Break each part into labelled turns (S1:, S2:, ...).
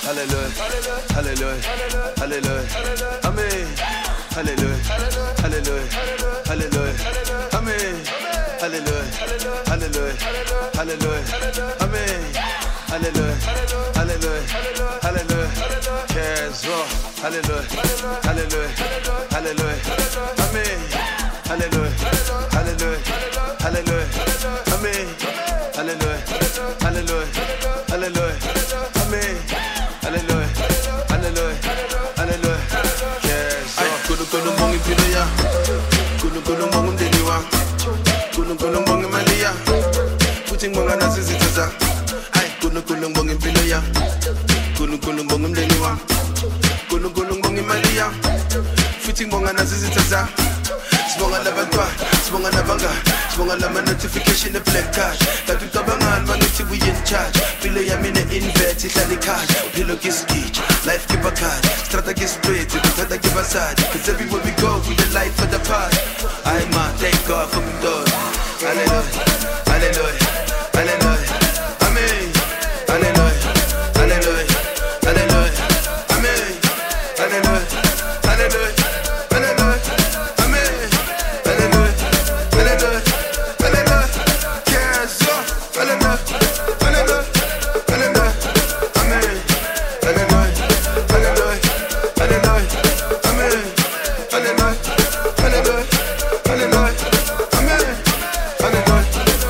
S1: Hallelujah, hallelujah, hallelujah, amen. Hallelujah, hallelujah, hallelujah, amen. Hallelujah, hallelujah, hallelujah, amen. Hallelujah, hallelujah, hallelujah. Cares rock. Hallelujah, hallelujah, hallelujah, amen. Hallelujah, hallelujah, hallelujah, amen. Hallelujah, hallelujah, hallelujah, amen. Hallelujah, hallelujah, hallelujah. Cares rock. Kulu mongi piloya, kulu mongi mdeniwa, kulu mongi malia. Puting monga nasi zitaza. Kulu mongi piloya, kulu mongi mdeniwa. Gulung bongi malia, fitting bonga na zizitaza. Sibonga la bagwa, sibonga la banga, sibonga la notification the black card. That we tabangan maniti we in charge. Pilo ya mine invert itali cash. Pilo gis each, life keep a card. Strata gis straight, we try to give a side. Cause everywhere we go, we the life for the past. I man, thank God for me dog. Hallelujah, hallelujah, hallelujah, amen. Hallelujah, hallelujah, hallelujah. Hallelujah, hallelujah, hallelujah, amen. Hallelujah, hallelujah, hallelujah. Cares up, hallelujah, hallelujah, hallelujah, amen. Hallelujah, hallelujah, hallelujah, amen. Hallelujah, hallelujah, hallelujah, amen. Hallelujah,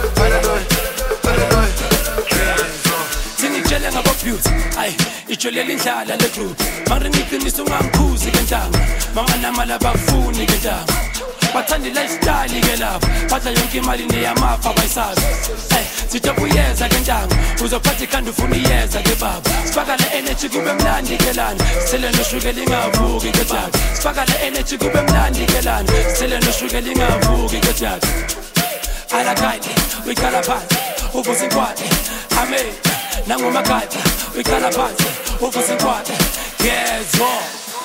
S1: hallelujah, hallelujah.
S2: Singitshele ngabo-beauty, ayi itsholele indlala le-group. Mangiqinisa ungamkhuzi ke ntanga, manganamala bafuni ke ntanga. Bathanda i-lifestyle ke lapha, badla yonke imali neyamafa bayisazi. Sijabuyeza ke ntanga, uzophatha ikhanda ufuna iyeza ke baba. Sifaka le energy kube mnandi ke lana, sele noshukela ingavuki ke tata. Sifaka le energy kube mnandi ke lana, sele noshukela ingavuki ke tata. Alakaide, uyikhala phansi, uvusa inkwade, amen. Nangumakade, uyikhala phansi, uvusa inkwade. Yes, war.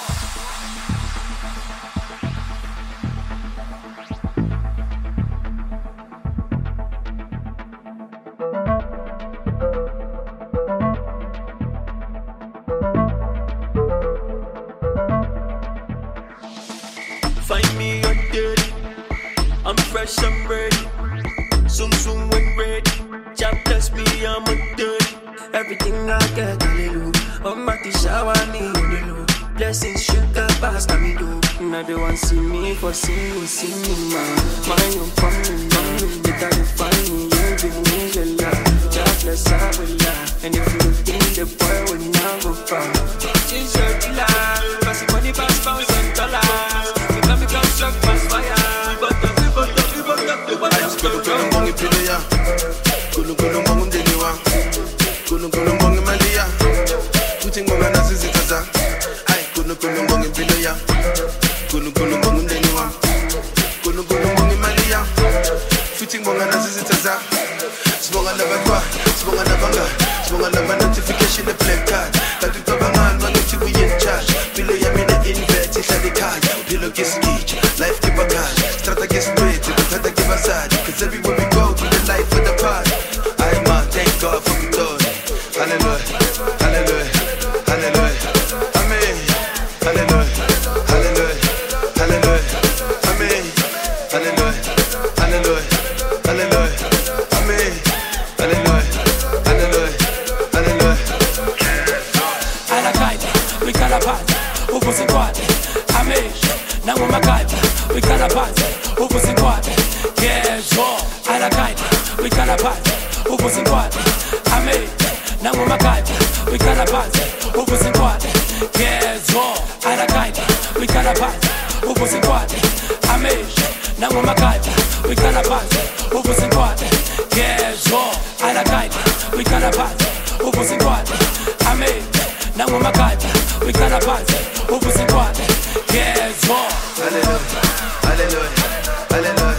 S3: Find me on dirty, I'm fresh, I'm ready. Soon when ready, job bless me, I'm a dirty. Everything I get, hallelujah. I'm at the shower, me on the low. Blessings, sugar, pass, me do. Now they want see me for see me, man. My own family, man. They gotta find me, you give me the love. Job bless, I will lie. And if you think the boy will never fall, it's your life. Passing money, pass pounds and dollars. We can become struck, pass fire. But
S1: Gulung bongi piloya, gulung bongi mdeniwa, gulung bongi malia. Puting bonga na zizitaza. Gulung bongi piloya, gulung bongi mdeniwa, gulung bongi malia. Fitting bonga na zizitaza. Sibonga la bagwa, sibonga la banga, sibonga la notification the black card. That we tabangan maniti we in charge. Pilo ya mine invert itali cash. Pilo gis each, life keep a cash. Strata gis straight, we try to give a side. Cause everywhere we go, we the life for the past. I man, thank God for me dog. Hallelujah, hallelujah, hallelujah, amen. Hallelujah, hallelujah, hallelujah, amen. Hallelujah, hallelujah, hallelujah, amen. Hallelujah, hallelujah, hallelujah.
S2: Alakaide, uyikhala phansi, uvusa inkwade, amen. Nangumakade, uyikhala phansi, uvusa inkwade. Yes, war. Alakaide, uyikhala phansi, uvusa inkwade, amen. Nangumakade, uyikhala phansi, uvusa inkwade. Yes, war. Alakaide, uyikhala phansi, uvusa inkwade, amen. Nangumakade, uyikhala phansi, uvusa inkwade. Yes, war. Alakaide, uyikhala phansi, uvusa inkwade, amen. Nangumakade, uyikhala phansi, uvusa inkwade. Yes, war.
S1: Hallelujah, hallelujah, hallelujah.